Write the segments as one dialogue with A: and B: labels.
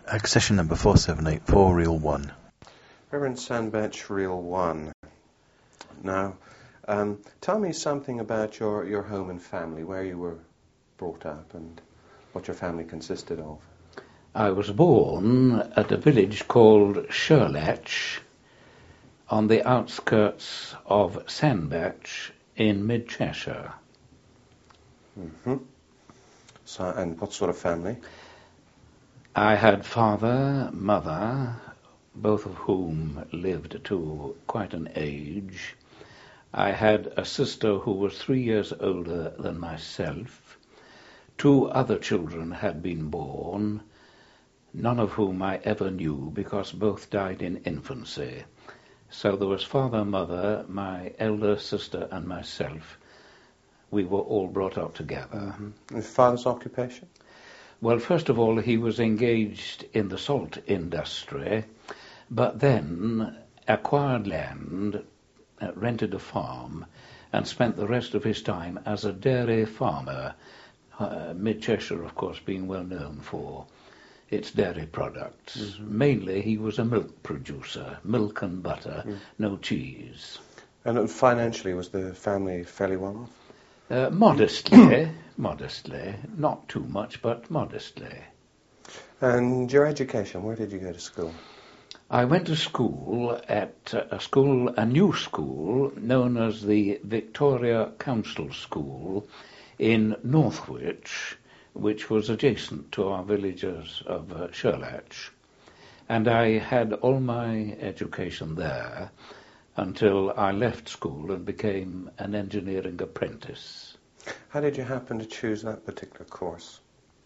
A: Accession number 4784, Reel 1.
B: Reverend Sandbach, Reel 1. Now, tell me something about your home and family, where you were brought up and what your family consisted of.
C: I was born at a village called Sherlach on the outskirts of Sandbach in mid-Cheshire.
B: Mm-hmm. So, and what sort of family?
C: I had father, mother, both of whom lived to quite an age. I had a sister who was 3 years older than myself. 2 other children had been born, none of whom I ever knew because both died in infancy. So there was father, mother, my elder sister and myself. We were all brought up together.
B: Mm-hmm. And father's occupation?
C: Well, first of all, he was engaged in the salt industry, but then acquired land, rented a farm, and spent the rest of his time as a dairy farmer, mid-Cheshire, of course, being well known for its dairy products. Mm-hmm. Mainly, he was a milk producer, milk and butter, no cheese.
B: And financially, was the family fairly well off?
C: Modestly, not too much, but modestly.
B: And your education, where did you go to school?
C: I went to school at a new school known as the Victoria Council School in Northwich, which was adjacent to our villages of Sherlach. And I had all my education there until I left school and became an engineering apprentice.
B: How did you happen to choose that particular course?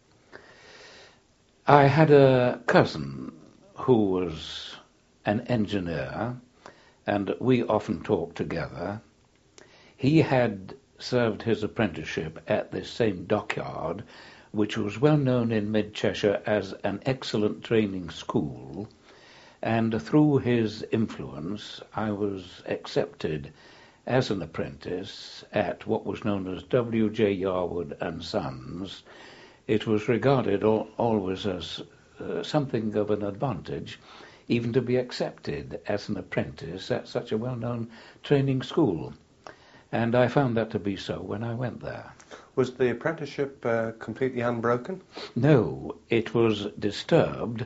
C: I had a cousin who was an engineer, and we often talked together. He had served his apprenticeship at this same dockyard, which was well known in mid-Cheshire as an excellent training school, and through his influence I was accepted as an apprentice at what was known as W.J. Yarwood and Sons. It was regarded always as something of an advantage even to be accepted as an apprentice at such a well-known training school. And I found that to be so when I went there.
B: Was the apprenticeship completely unbroken?
C: No, it was disturbed,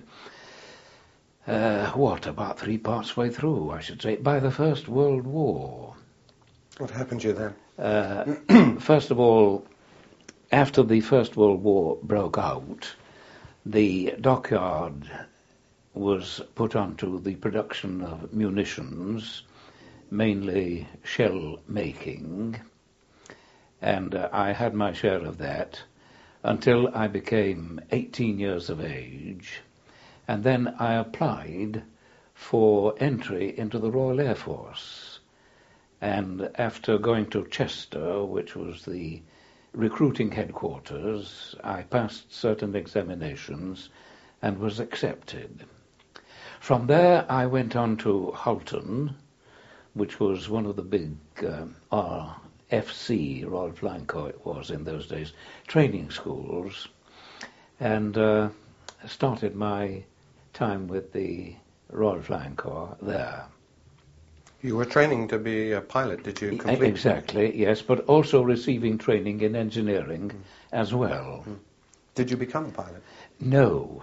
C: about 3 parts way through, I should say, by the First World War.
B: What happened to you then?
C: First of all, after the First World War broke out, the dockyard was put onto the production of munitions, mainly shell making, and I had my share of that until I became 18 years of age, and then I applied for entry into the Royal Air Force. And after going to Chester, which was the recruiting headquarters, I passed certain examinations and was accepted. From there I went on to Hulton, which was one of the big RFC, Royal Flying Corps it was in those days, training schools, and started my time with the Royal Flying Corps there.
B: You were training to be a pilot, did you complete?
C: Exactly, yes, but also receiving training in engineering as well.
B: Did you become a pilot?
C: No.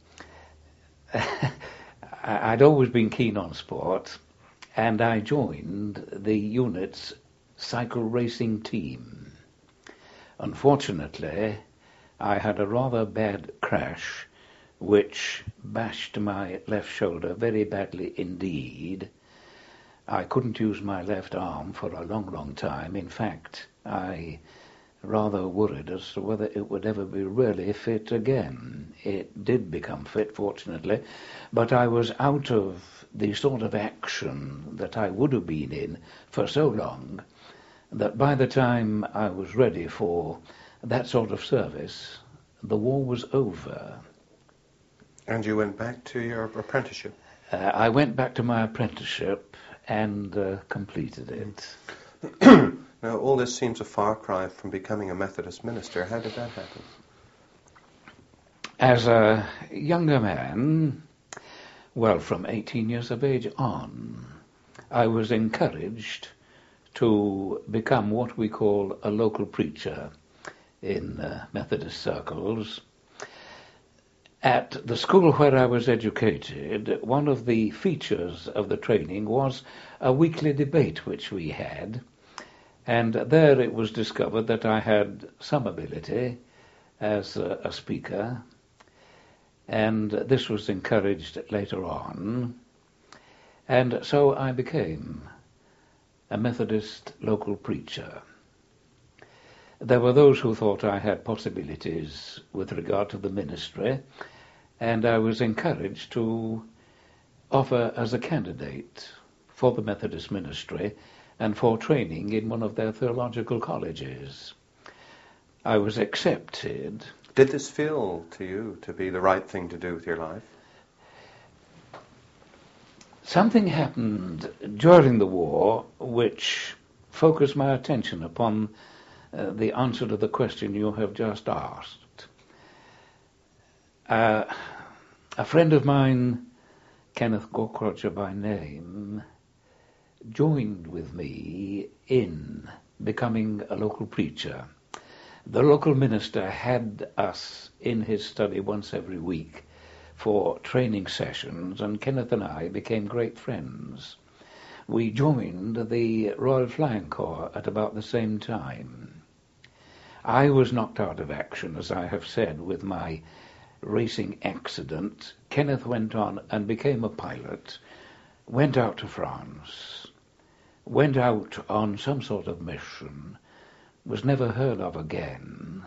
C: I'd always been keen on sport, and I joined the unit's cycle racing team. Unfortunately, I had a rather bad crash which bashed my left shoulder very badly indeed. I couldn't use my left arm for a long, long time. In fact, I rather worried as to whether it would ever be really fit again. It did become fit, fortunately, but I was out of the sort of action that I would have been in for so long that by the time I was ready for that sort of service, the war was over.
B: And you went back to your apprenticeship?
C: I went back to my apprenticeship and completed it.
B: Now, all this seems a far cry from becoming a Methodist minister. How did that happen?
C: as a younger man, well, from 18 years of age on, I was encouraged to become what we call a local preacher in Methodist circles. At the school where I was educated, one of the features of the training was a weekly debate which we had, and there it was discovered that I had some ability as a speaker, and this was encouraged later on, and so I became a Methodist local preacher. There were those who thought I had possibilities with regard to the ministry, and I was encouraged to offer as a candidate for the Methodist ministry and for training in one of their theological colleges. I was accepted.
B: Did this feel to you to be the right thing to do with your life?
C: Something happened during the war which focused my attention upon the answer to the question you have just asked. A friend of mine, Kenneth Gaukroger by name, joined with me in becoming a local preacher. The local minister had us in his study once every week for training sessions, and Kenneth and I became great friends. We joined the Royal Flying Corps at about the same time. I was knocked out of action, as I have said, with my racing accident. Kenneth went on and became a pilot, went out to France, went out on some sort of mission, was never heard of again,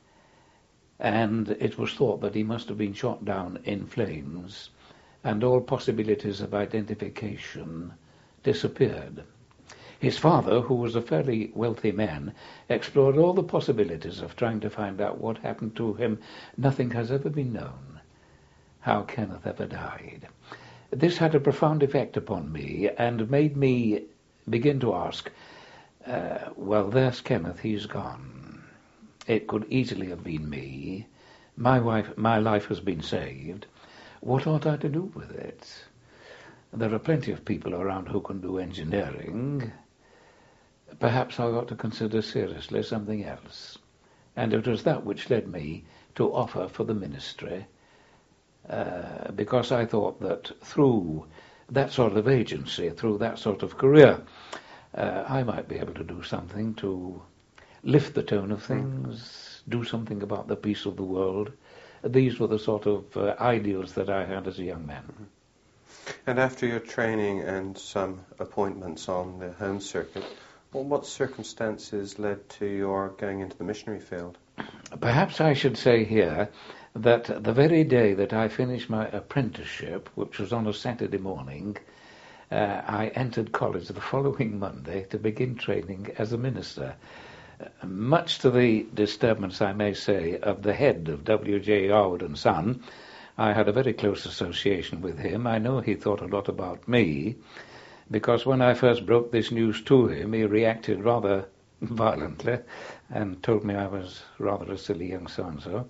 C: and it was thought that he must have been shot down in flames, and all possibilities of identification disappeared. His father, who was a fairly wealthy man, explored all the possibilities of trying to find out what happened to him. Nothing has ever been known how Kenneth ever died. This had a profound effect upon me and made me begin to ask, well, there's Kenneth, he's gone. It could easily have been me. My life has been saved. What ought I to do with it? There are plenty of people around who can do engineering. Perhaps I ought to consider seriously something else. And it was that which led me to offer for the ministry, because I thought that through that sort of agency, through that sort of career, I might be able to do something to lift the tone of things, do something about the peace of the world. These were the sort of ideals that I had as a young man.
B: And after your training and some appointments on the home circuit, well, what circumstances led to your going into the missionary field?
C: Perhaps I should say here that the very day that I finished my apprenticeship, which was on a Saturday morning, I entered college the following Monday to begin training as a minister. Much to the disturbance, I may say, of the head of W.J. Harwood & Son, I had a very close association with him. I know he thought a lot about me, because when I first broke this news to him, he reacted rather violently and told me I was rather a silly young so-and-so.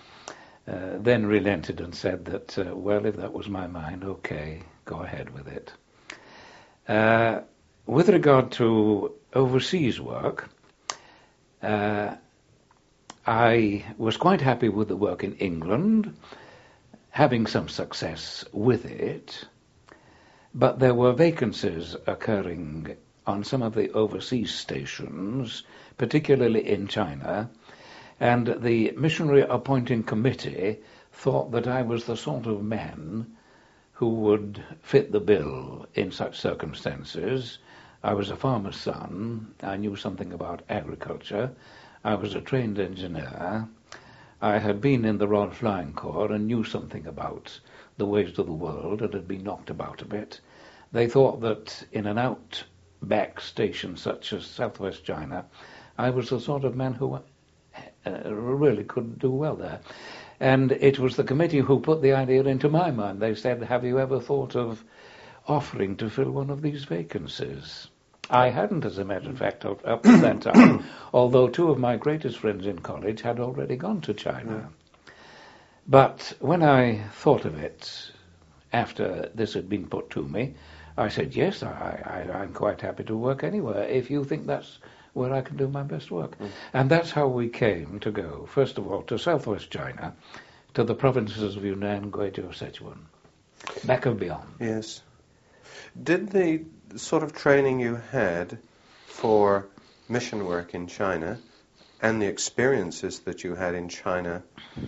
C: Then relented and said that, well, if that was my mind, okay, go ahead with it. With regard to overseas work, I was quite happy with the work in England, having some success with it, but there were vacancies occurring on some of the overseas stations, particularly in China, and the missionary appointing committee thought that I was the sort of man who would fit the bill in such circumstances. I was a farmer's son. I knew something about agriculture. I was a trained engineer. I had been in the Royal Flying Corps and knew something about the ways of the world and had been knocked about a bit. They thought that in an outback station such as southwest China, I was the sort of man who really could do well there. And it was the committee who put the idea into my mind. They said, have you ever thought of offering to fill one of these vacancies? I hadn't, as a matter of fact, up to that time, although two of my greatest friends in college had already gone to China. But when I thought of it after this had been put to me, I said, yes, I'm quite happy to work anywhere if you think that's where I can do my best work. And that's how we came to go, first of all, to southwest China, to the provinces of Yunnan, Guizhou, Sichuan, back and beyond.
B: Yes. Did the sort of training you had for mission work in China and the experiences that you had in China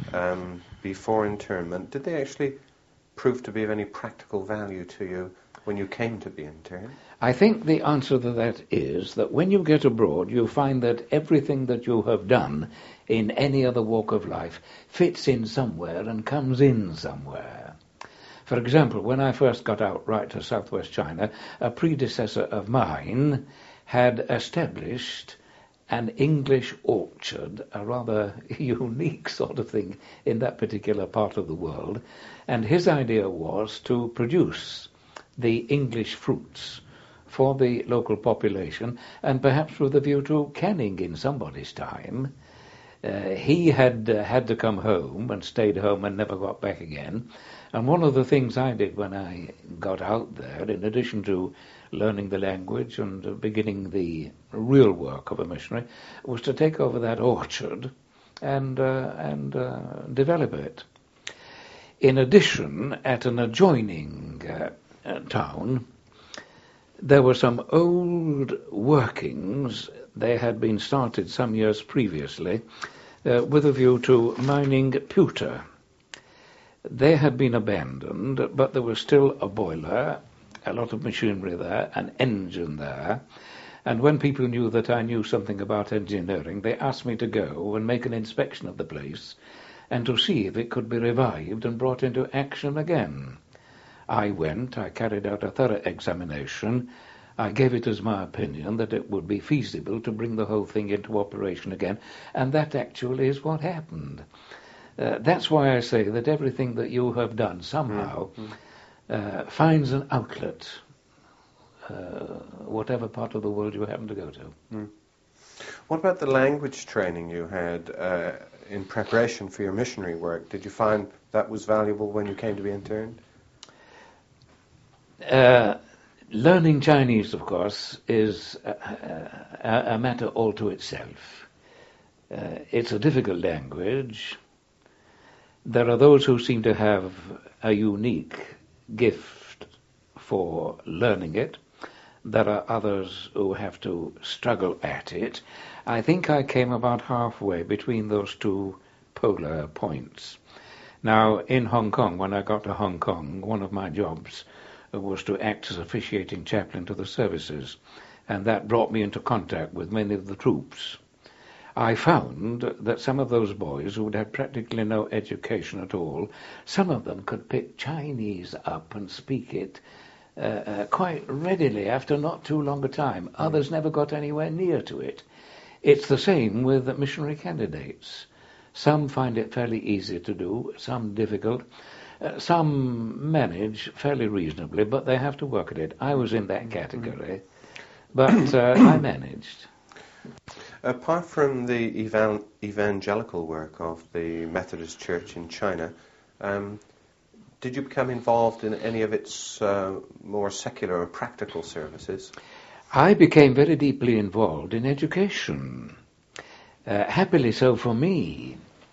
B: before internment, did they actually prove to be of any practical value to you when you came to be interned?
C: I think the answer to that is that when you get abroad, you find that everything that you have done in any other walk of life fits in somewhere and comes in somewhere. For example, when I first got out right to southwest China, a predecessor of mine had established an English orchard, a rather unique sort of thing in that particular part of the world, and his idea was to produce the English fruits for the local population, and perhaps with a view to canning in somebody's time. He had to come home and stayed home and never got back again. And one of the things I did when I got out there, in addition to learning the language and beginning the real work of a missionary, was to take over that orchard and develop it. In addition, at an adjoining town, there were some old workings. They had been started some years previously with a view to mining pewter. They had been abandoned, but there was still a boiler, a lot of machinery there, an engine there. And when people knew that I knew something about engineering, they asked me to go and make an inspection of the place and to see if it could be revived and brought into action again. I went, I carried out a thorough examination. I gave it as my opinion that it would be feasible to bring the whole thing into operation again, and that actually is what happened. That's why I say that everything that you have done somehow finds an outlet, whatever part of the world you happen to go to.
B: What about the language training you had in preparation for your missionary work? Did you find that was valuable when you came to be interned?
C: Learning Chinese, of course, is a matter all to itself. It's a difficult language. There are those who seem to have a unique gift for learning it. There are others who have to struggle at it. I think I came about halfway between those two polar points. Now, in Hong Kong, when I got to Hong Kong, one of my jobs was to act as officiating chaplain to the services, and that brought me into contact with many of the troops. I found that some of those boys who had had practically no education at all, some of them could pick Chinese up and speak it quite readily after not too long a time. Others never got anywhere near to it. It's the same with missionary candidates. Some find it fairly easy to do, some difficult. Some manage fairly reasonably, but they have to work at it. I was in that category, but I managed.
B: Apart from the evangelical work of the Methodist Church in China, did you become involved in any of its more secular or practical services?
C: I became very deeply involved in education. Happily so for me.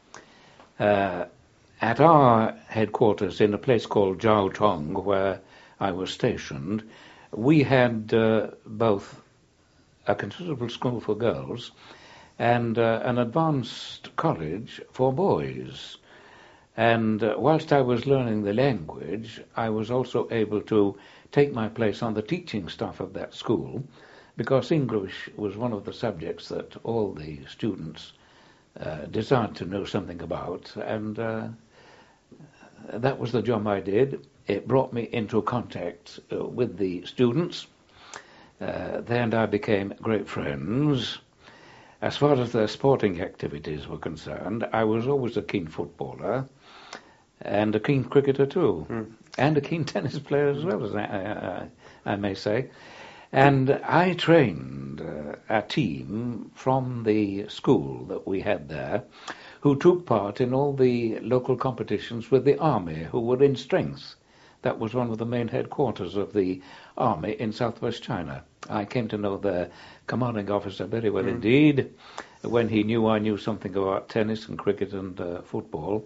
C: At our headquarters in a place called Jiao Tong, where I was stationed, we had both a considerable school for girls and an advanced college for boys. And whilst I was learning the language, I was also able to take my place on the teaching staff of that school, because English was one of the subjects that all the students desired to know something about, and that was the job I did. It brought me into contact with the students. They and I became great friends. As far as their sporting activities were concerned, I was always a keen footballer and a keen cricketer too, and a keen tennis player as well, as I may say. And I trained a team from the school that we had there, who took part in all the local competitions with the army, who were in strength. That was one of the main headquarters of the army in southwest China. I came to know the commanding officer very well indeed. When he knew I knew something about tennis and cricket and football,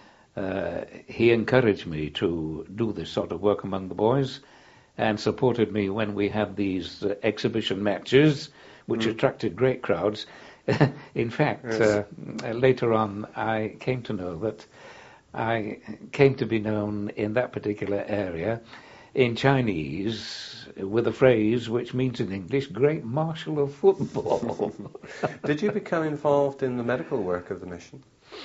C: he encouraged me to do this sort of work among the boys and supported me when we had these exhibition matches, which attracted great crowds. In fact,
B: Yes.
C: Later on, I came to know that I came to be known in that particular area in Chinese with a phrase which means in English, Great Marshal of Football.
B: Did you become involved in the medical work of the mission?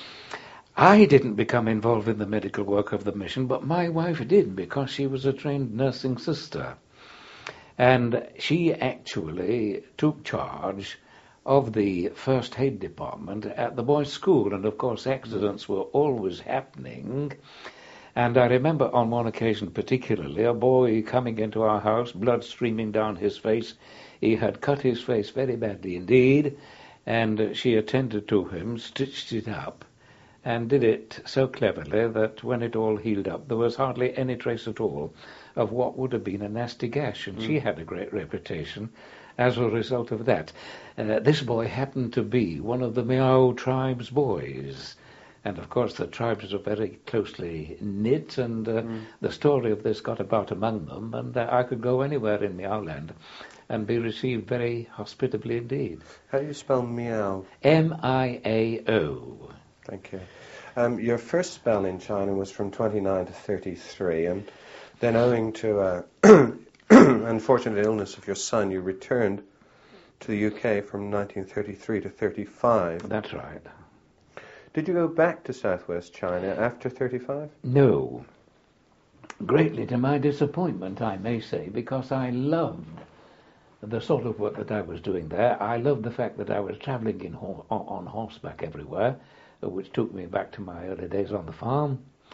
C: I didn't become involved in the medical work of the mission, but my wife did, because she was a trained nursing sister. And she actually took charge of the first aid department at the boys' school, and of course accidents were always happening. And I remember on one occasion particularly a boy coming into our house, blood streaming down his face. He had cut his face very badly indeed, and she attended to him, stitched it up, and did it so cleverly that when it all healed up, there was hardly any trace at all of what would have been a nasty gash, and she had a great reputation as a result of that. This boy happened to be one of the Miao tribe's boys, and of course the tribes are very closely knit, and the story of this got about among them, and I could go anywhere in Miao land and be received very hospitably indeed.
B: How do you spell Miao?
C: M-I-A-O.
B: Thank you. Your first spell in China was from 29 to 33, and then owing to unfortunate illness of your son, you returned to the UK from 1933 to 35.
C: That's right.
B: Did you go back to southwest China after 35?
C: No. Greatly to my disappointment, I may say, because I loved the sort of work that I was doing there. I loved the fact that I was travelling on horseback everywhere, which took me back to my early days on the farm.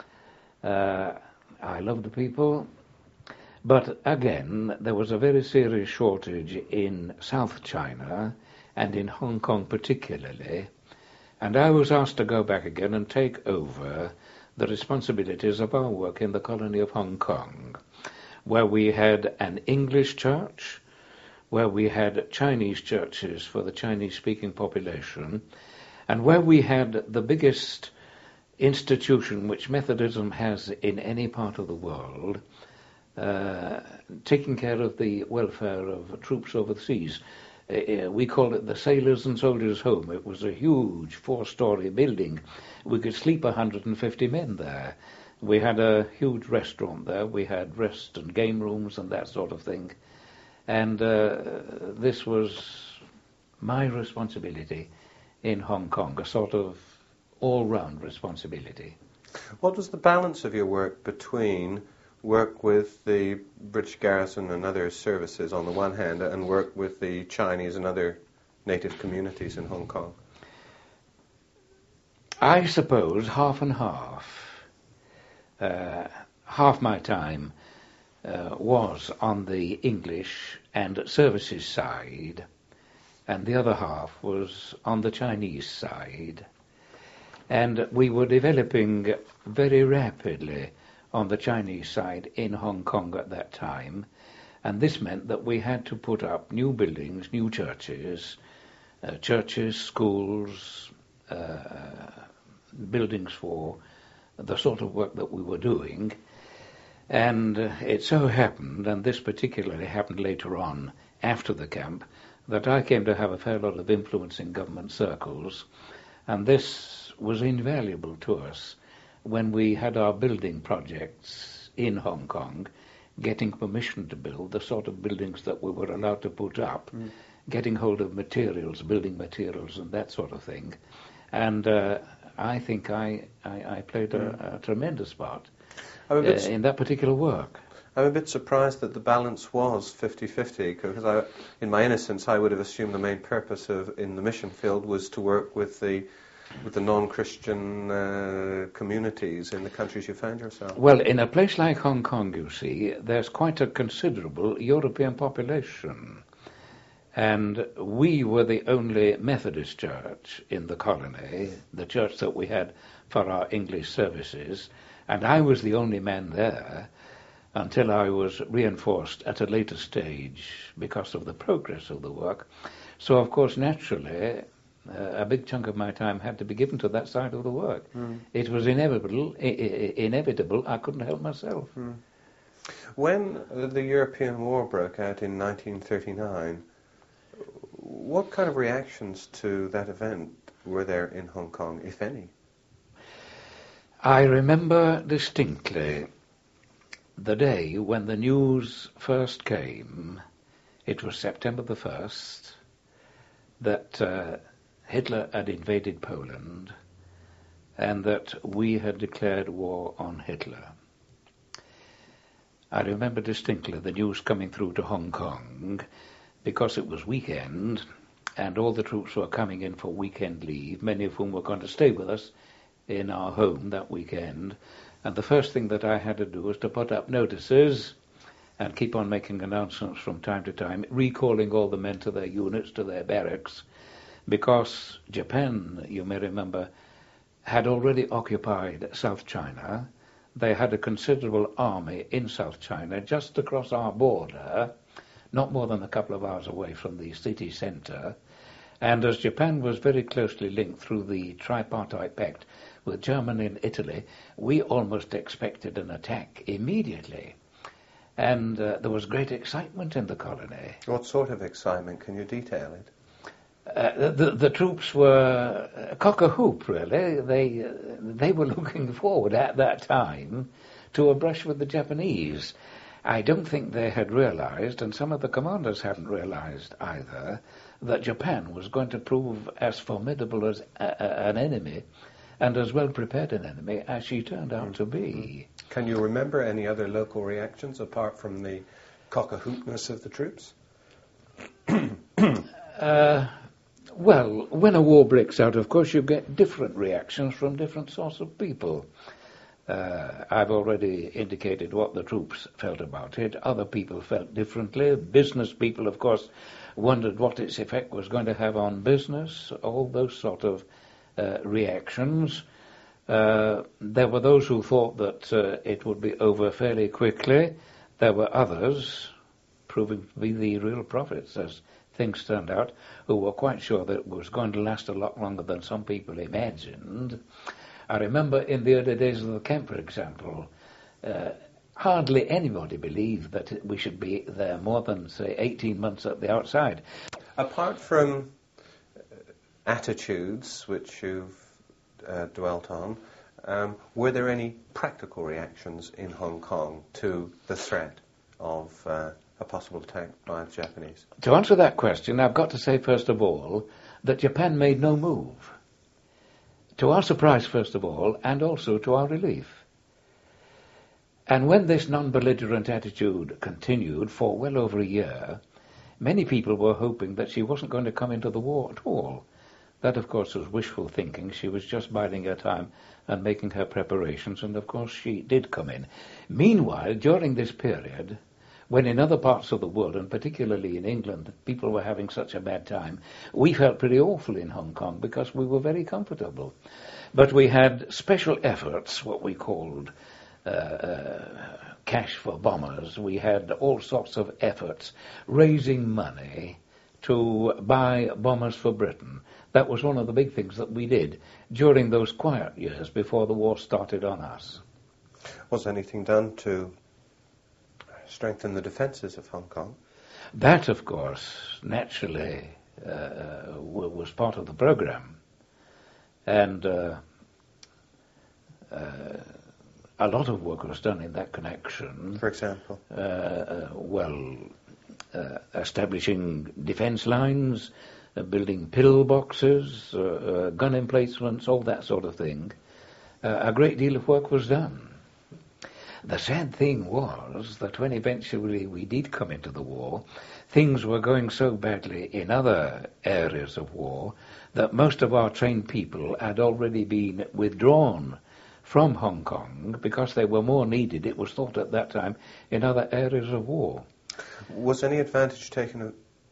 C: I loved the people. But again, there was a very serious shortage in South China and in Hong Kong particularly, and I was asked to go back again and take over the responsibilities of our work in the colony of Hong Kong, where we had an English church, where we had Chinese churches for the Chinese-speaking population, and where we had the biggest institution which Methodism has in any part of the world, taking care of the welfare of troops overseas. We called it the Sailors and Soldiers' Home. It was a huge 4-story building. We could sleep 150 men there. We had a huge restaurant there. We had rest and game rooms and that sort of thing. And this was my responsibility in Hong Kong, a sort of all-round responsibility.
B: What was the balance of your work between work with the British garrison and other services on the one hand, and work with the Chinese and other native communities in Hong Kong?
C: I suppose half and half. Half my time was on the English and services side, and the other half was on the Chinese side. And we were developing very rapidly on the Chinese side in Hong Kong at that time, and this meant that we had to put up new buildings, new churches, schools, buildings for the sort of work that we were doing. And it so happened, and this particularly happened later on, after the camp, that I came to have a fair lot of influence in government circles, and this was invaluable to us when we had our building projects in Hong Kong, getting permission to build the sort of buildings that we were allowed to put up, getting hold of materials, building materials and that sort of thing. And I think I played a tremendous part in that particular work.
B: I'm a bit surprised that the balance was 50-50, because in my innocence I would have assumed the main purpose in the mission field was to work with the non-Christian communities in the countries you found yourself.
C: Well, in a place like Hong Kong, you see, there's quite a considerable European population. And we were the only Methodist church in the colony, the church that we had for our English services, and I was the only man there until I was reinforced at a later stage because of the progress of the work. So, of course, naturally, a big chunk of my time had to be given to that side of the work. It was inevitable. I couldn't help myself.
B: When the European War broke out in 1939, what kind of reactions to that event were there in Hong Kong, if any?
C: I remember distinctly the day when the news first came. It was September the 1st, that Hitler had invaded Poland and that we had declared war on Hitler. I remember distinctly the news coming through to Hong Kong because it was weekend and all the troops were coming in for weekend leave, many of whom were going to stay with us in our home that weekend. And the first thing that I had to do was to put up notices and keep on making announcements from time to time, recalling all the men to their units, to their barracks, because Japan, you may remember, had already occupied South China. They had a considerable army in South China, just across our border, not more than a couple of hours away from the city centre. And as Japan was very closely linked through the tripartite pact with Germany and Italy, we almost expected an attack immediately. And there was great excitement in the colony.
B: What sort of excitement? Can you detail it?
C: The troops were cock-a-hoop, really. They were looking forward at that time to a brush with the Japanese. I don't think they had realized, and some of the commanders hadn't realized either, that Japan was going to prove as formidable as an enemy and as well prepared an enemy as she turned out to be.
B: Can you remember any other local reactions apart from the cock-a-hoopness of the troops?
C: Well, when a war breaks out, of course, you get different reactions from different sorts of people. I've already indicated what the troops felt about it. Other people felt differently. Business people, of course, wondered what its effect was going to have on business, all those sort of reactions. There were those who thought that it would be over fairly quickly. There were others, proving to be the real prophets, as things turned out, who were quite sure that it was going to last a lot longer than some people imagined. I remember in the early days of the camp, for example, hardly anybody believed that we should be there more than, say, 18 months at the outside.
B: Apart from attitudes, which you've dwelt on, were there any practical reactions in Hong Kong to the threat of a possible attack by the Japanese?
C: To answer that question, I've got to say, first of all, that Japan made no move. To our surprise, first of all, and also to our relief. And when this non-belligerent attitude continued for well over a year, many people were hoping that she wasn't going to come into the war at all. That, of course, was wishful thinking. She was just biding her time and making her preparations, and, of course, she did come in. Meanwhile, during this period, when in other parts of the world, and particularly in England, people were having such a bad time, we felt pretty awful in Hong Kong because we were very comfortable. But we had special efforts, what we called cash for bombers. We had all sorts of efforts raising money to buy bombers for Britain. That was one of the big things that we did during those quiet years before the war started on us.
B: Was anything done to strengthen the defences of Hong Kong?
C: That, of course, naturally was part of the program. And a lot of work was done in that connection.
B: For example?
C: Establishing defence lines, building pillboxes, gun emplacements, all that sort of thing. A great deal of work was done. The sad thing was that when eventually we did come into the war, things were going so badly in other areas of war that most of our trained people had already been withdrawn from Hong Kong because they were more needed, it was thought at that time, in other areas of war.
B: Was any advantage taken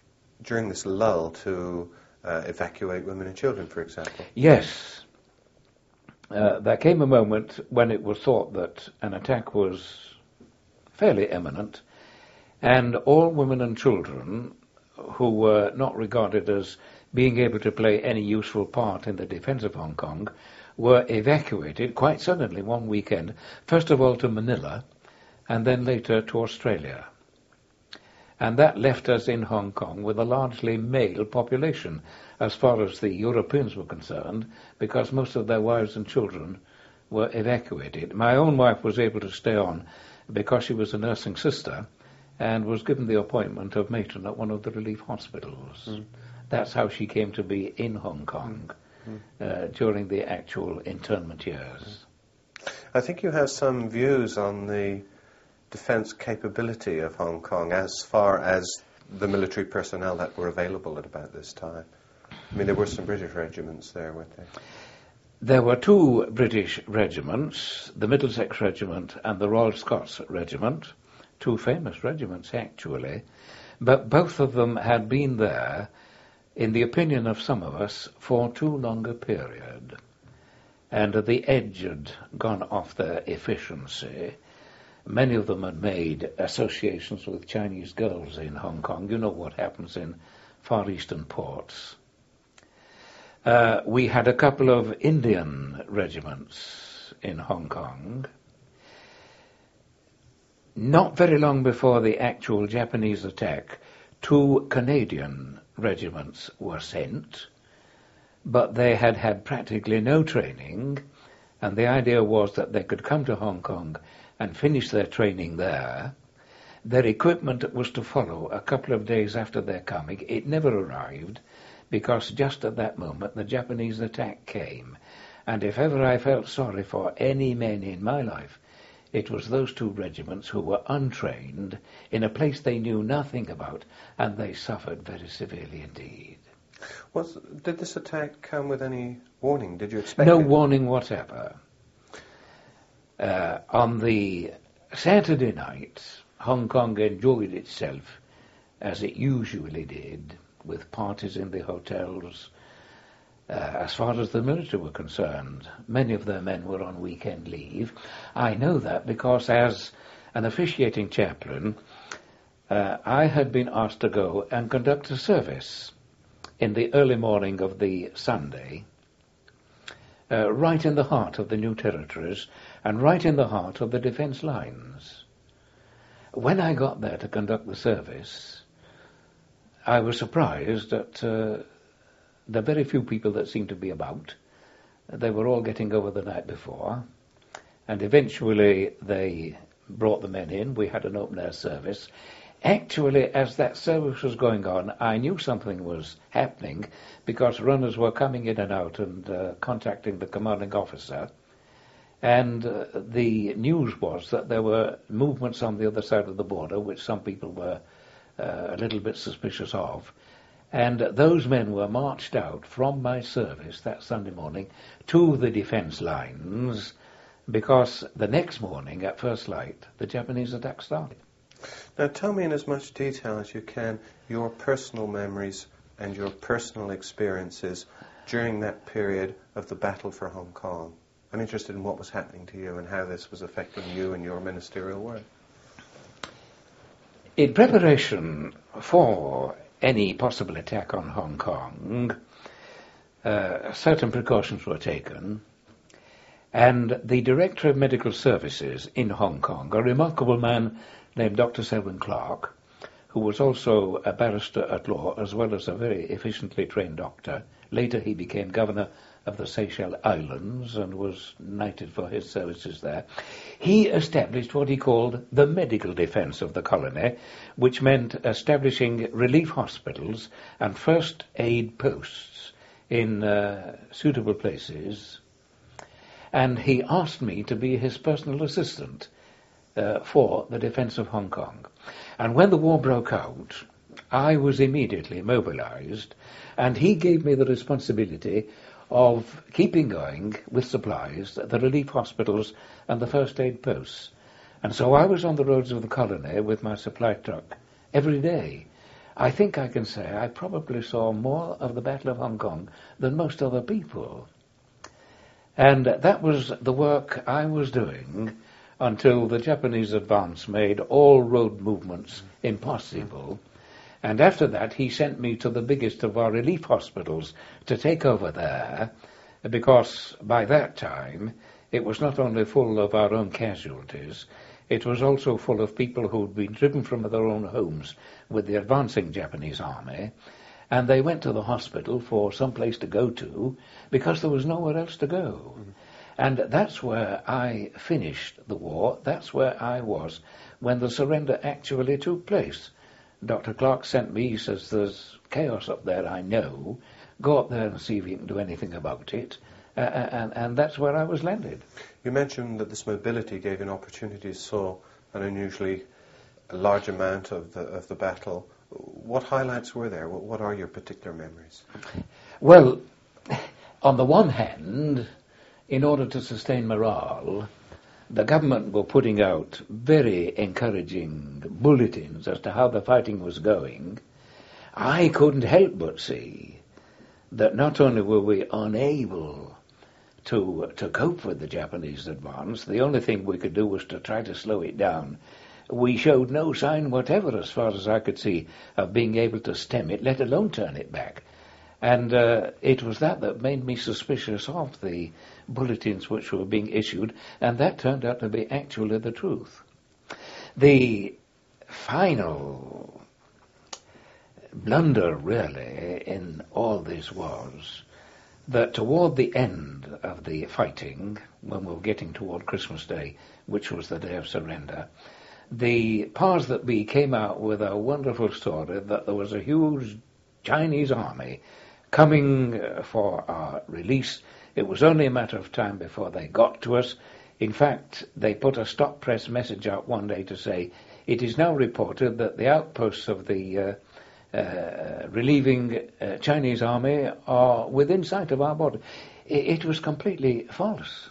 B: during this lull to evacuate women and children, for example?
C: Yes. There came a moment when it was thought that an attack was fairly imminent, and all women and children who were not regarded as being able to play any useful part in the defense of Hong Kong were evacuated quite suddenly one weekend, first of all to Manila, and then later to Australia. And that left us in Hong Kong with a largely male population, as far as the Europeans were concerned, because most of their wives and children were evacuated. My own wife was able to stay on because she was a nursing sister and was given the appointment of matron at one of the relief hospitals. That's how she came to be in Hong Kong during the actual internment years.
B: I think you have some views on the defence capability of Hong Kong as far as the military personnel that were available at about this time. I mean, there were some British regiments there, weren't there?
C: There were two British regiments, the Middlesex Regiment and the Royal Scots Regiment, two famous regiments actually, but both of them had been there, in the opinion of some of us, for too long a period, and the edge had gone off their efficiency. Many of them had made associations with Chinese girls in Hong Kong. You know what happens in Far Eastern ports. We had a couple of Indian regiments in Hong Kong. Not very long before the actual Japanese attack, two Canadian regiments were sent, but they had had practically no training, and the idea was that they could come to Hong Kong and finish their training there. Their equipment was to follow a couple of days after their coming. It never arrived, because just at that moment the Japanese attack came, and if ever I felt sorry for any men in my life, it was those two regiments who were untrained in a place they knew nothing about, and they suffered very severely indeed.
B: Did this attack come with any warning? Did you expect
C: No
B: it?
C: warning whatever. On the Saturday night, Hong Kong enjoyed itself as it usually did, with parties in the hotels. As far as the military were concerned, many of their men were on weekend leave. I know that because as an officiating chaplain, I had been asked to go and conduct a service in the early morning of the Sunday, right in the heart of the New Territories and right in the heart of the defence lines. When I got there to conduct the service, I was surprised at the very few people that seemed to be about. They were all getting over the night before, and eventually they brought the men in. We had an open-air service. Actually, as that service was going on, I knew something was happening because runners were coming in and out and contacting the commanding officer. And the news was that there were movements on the other side of the border, which some people were a little bit suspicious of. And those men were marched out from my service that Sunday morning to the defence lines because the next morning at first light, the Japanese attack started.
B: Now tell me in as much detail as you can your personal memories and your personal experiences during that period of the battle for Hong Kong. I'm interested in what was happening to you and how this was affecting you and your ministerial work.
C: In preparation for any possible attack on Hong Kong, certain precautions were taken, and the Director of Medical Services in Hong Kong, a remarkable man named Dr. Selwyn Clark, who was also a barrister at law as well as a very efficiently trained doctor. Later he became governor of the Seychelles Islands and was knighted for his services there. He established what he called the medical defence of the colony, which meant establishing relief hospitals and first aid posts in suitable places. And he asked me to be his personal assistant for the defence of Hong Kong. And when the war broke out, I was immediately mobilized, and he gave me the responsibility of keeping going with supplies, the relief hospitals and the first aid posts. And so I was on the roads of the colony with my supply truck every day. I think I can say I probably saw more of the Battle of Hong Kong than most other people. And that was the work I was doing until the Japanese advance made all road movements impossible. And after that, he sent me to the biggest of our relief hospitals to take over there, because by that time it was not only full of our own casualties, it was also full of people who had been driven from their own homes with the advancing Japanese army, and they went to the hospital for some place to go to because there was nowhere else to go. And that's where I finished the war. That's where I was when the surrender actually took place. Dr. Clark sent me, he says, there's chaos up there, I know. Go up there and see if you can do anything about it. And that's where I was landed.
B: You mentioned that this mobility gave you an opportunity to saw an unusually large amount of the battle. What highlights were there? What are your particular memories?
C: Well, on the one hand, in order to sustain morale, the government were putting out very encouraging bulletins as to how the fighting was going. I couldn't help but see that not only were we unable to cope with the Japanese advance, the only thing we could do was to try to slow it down. We showed no sign whatever, as far as I could see, of being able to stem it, let alone turn it back. And it was that made me suspicious of the bulletins which were being issued, and that turned out to be actually the truth. The final blunder, really, in all this was that toward the end of the fighting, when we were getting toward Christmas Day, which was the day of surrender, the powers that be came out with a wonderful story that there was a huge Chinese army coming for our release. It was only a matter of time before they got to us. In fact, they put a stop press message out one day to say, it is now reported that the outposts of the relieving Chinese army are within sight of our border. It was completely false.